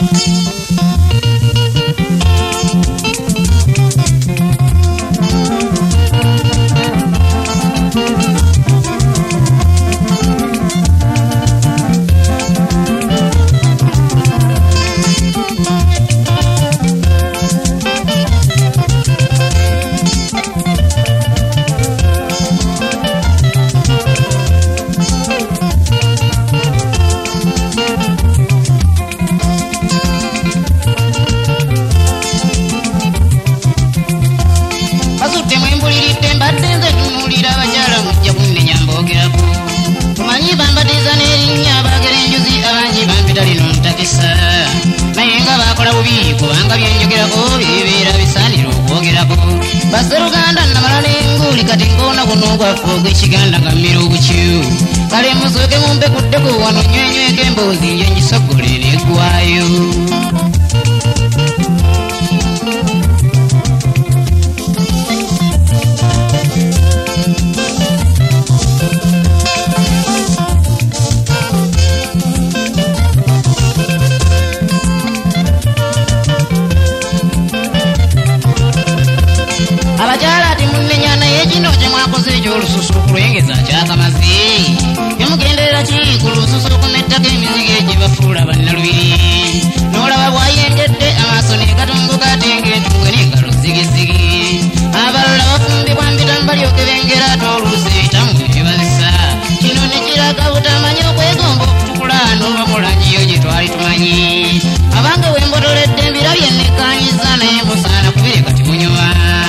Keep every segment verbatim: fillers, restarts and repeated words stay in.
Baseruganda namalane nguli kati ngona kunogwa fogwe kiganda ngamira obukiyu kale musoke mumbe kuddeko wano nywenyweke embozi nje ngisogolere eggwayo abajala timunenyana yekino kyemwakoze ekyolususu okulwengeza kyakamazi yemugenderera ki ku lususu okumettako emizigo egibafuula bannalubiri n'olaba bwayengedde amaaso negatunguka ate ng'entuwe n'engalo zigizigi abalala bafumbibwa mbita mbalyoke bengera ate oluusi ebitamu nebibazisa kino ne kiraga butamanya okwegomba okutukula n'obamulangiyo gye twali tumanyi abange wembotoledde embirabye nekkanyiza naye musaana kubere kati munyuma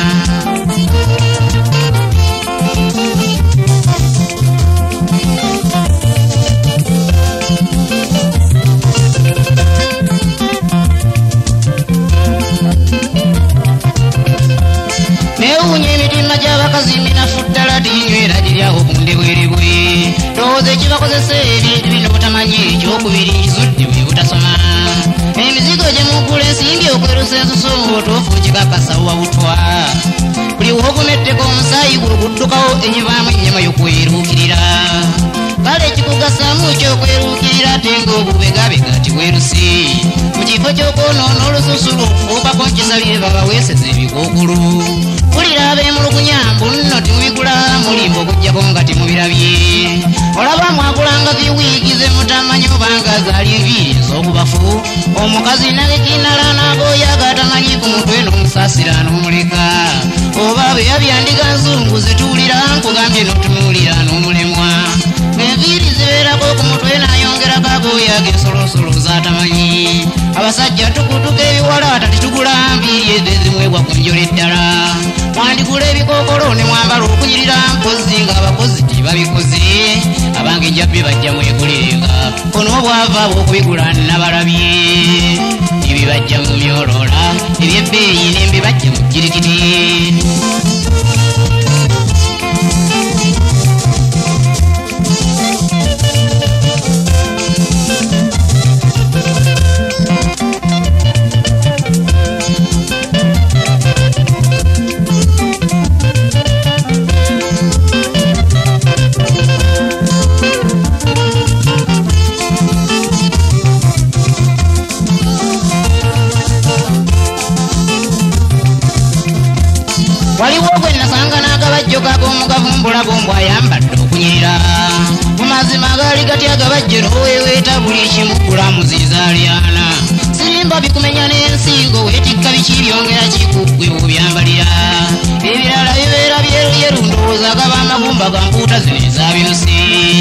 Neunye mitima gy'abakazi minafu ddala tinywera giryawo bunde bweribwe ndowooza ekibakozesa ebintu bino butamanyi ekyokubiri kizudde bwe butasoma emizigo gye muggula ensimbi okwerusa ensusu obutuufu kikakasa wabutwa buli woogumeddeko omusaayi gwe guddukawo enyivaamu ennyama y'okweruukirira kale ekikugasaamu ky'okweruukirira ate ng'obubegabega ti bwerusi mu kifo ky'okwonoona olususu lw'ofuukako nkisalire babaweeseza ebikookulu kulira ab'emulugunya mbu nno timubigula mulimba okuggyako nga timubirabye olaba mwagulanga viwiigize mutamanyi obanga zaali enviiri ez'okubafu omukazi nagekinala n'agooya agatamanyi ku mutwe n'omusaasira n'omuleka oba beya byandiga nzungu zetuwulira nkugambye n'otunuulira n'omulemwa enviiri zibeerako ku mutwe n'ayongerako agooya ag'ensolosolo z'atamanyi abasajja tukutuka ebiwala tatitugula nviiri ezo ezimwebwa ku njolo eddala mwandigula ebikookolo ne mwambala okunyirira mpozi ng'abakozi tebabikoze abange njabbe bajja mwekulirenga ono obwava bw'okubigula nabalabye ebibajja mu myolola ebyebbeeyi n'embibajja mu jirikiti waliwo gwe nasanga n'agabajjo kag'omugavumbula bombu ayambadde okunyirira mu mazima gaali gati agabajje n'oweeweeta buli kimu gulamu zizaalyana sirimba bikumenya n'ensingo weetikka biki byongera kikuggwe obyambalira ebirala bibeera byeruyeru ndowooza agaba amagumba ga mpuuta zino ezabinusi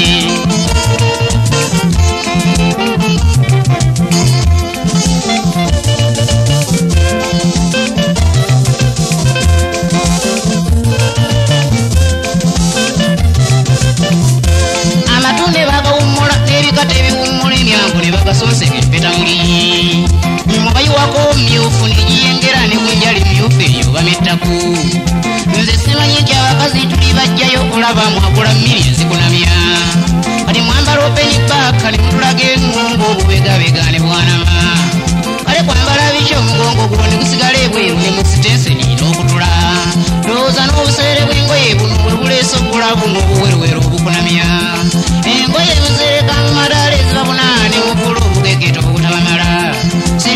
amatunda bagawummula n'ebikata ebiwummula emyango ne bagasonseka empetamuli mubayiwako myufu negiyengera ne kunjala emyufu eyo bamettaku nze simanyi nti abakazi tuli bajjayo okulaba mwagula mmiri ezikunamya kati mwambala openi baaka ne mutulaga engongo obubegabega ne bwanama kale kwambala biki omugongo guno ne gusigala ebweru ne musitenseni n'okutula ndowooza n'obuseere bw'engoye buno bwe buleesa okula buno obuweruweru obukunamya engoye muzereka mu madaala eziba bunaane mukula obugegeto obutabamala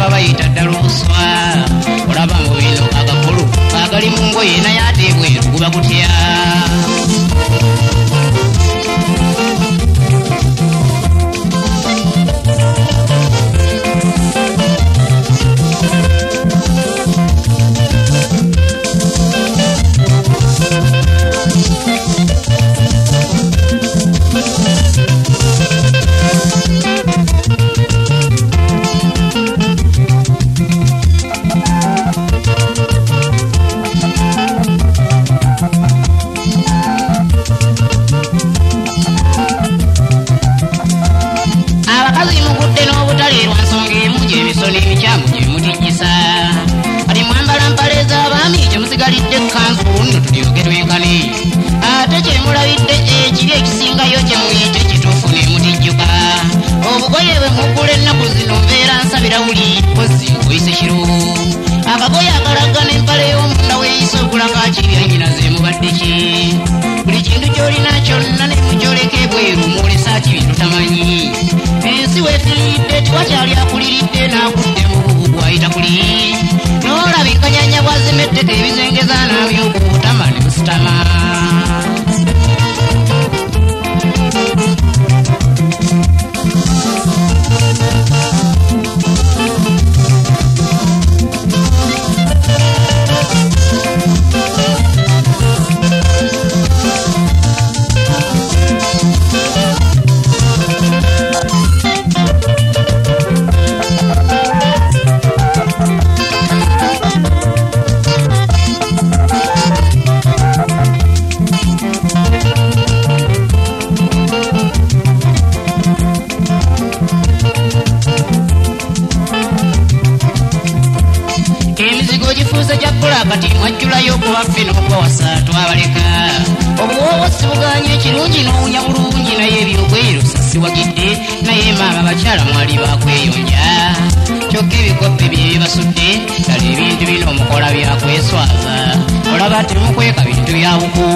baba bayita ddala obuswa olaba mu bino agakulu agali mu ngoye naye ate ebweru guba gutya akagoye akalagana empale y'omunda weeyisa okulaga kirya nyina ze mubadde ki buli kintu ky'olina kyonna ne mukyoleka ebweru mwolesa kibintu tamanyi ensi weetulidde tiwakyali akuliridde n'akudde mu bubugu ayita kuli n'olaba enkanyanya bwazimetteka ebizengeza n'abyokubutama ne busitama kati mwajjulayo okubaffe n'okwawasa twabaleka obuwoowo sibuganye ekirungi n'owunya bulungi naye ebyogweru sasiwagidde naye maama bakyala mwali bakweyonja kyokka ebikoppe bye bibasudde ddala ebintu bino omukola byakweswaza olaba temukweka bintu bya buku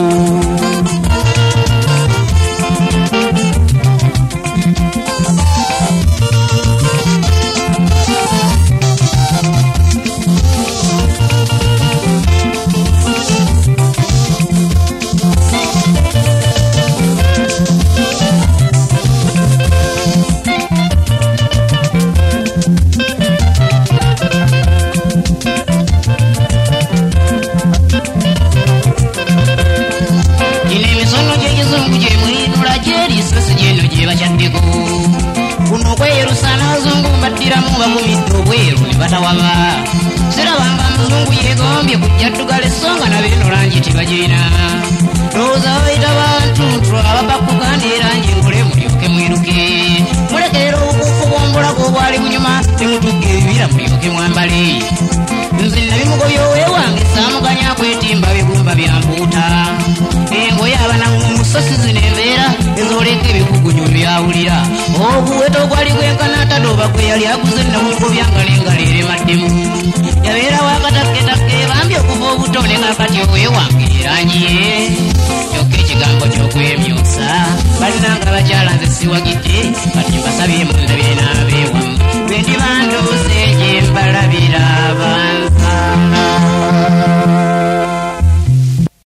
bagumidde obweru ne batawaba sirabanga muzungu yeegombye kujja ddugala essonga nabeeno langi tibagirina lowooza bayita bantu abapakuganda erangi enkole mulyoke mwiruke mulekerera obukuufu bw'ombulago obwali bunyuma temutugga ebibira mulyoke mwambale nze nabimugobya oweewange saamuganya kwetimba bigumba bya mpuuta engoye abanamusosi zino embeera ezoleka ebikugunyo byawulira obuweta ogwali gwenkanata doba gwe yali aguze namugobya nga n'engalo eremaddemu yabeera wakataketakke bambi okuva obuto ne kakati oweewange erangi ye kyokka ekigambo ky'okwemyosa balinanga bakyala nze siwagidde kati mbasabye mundabye n'abeewa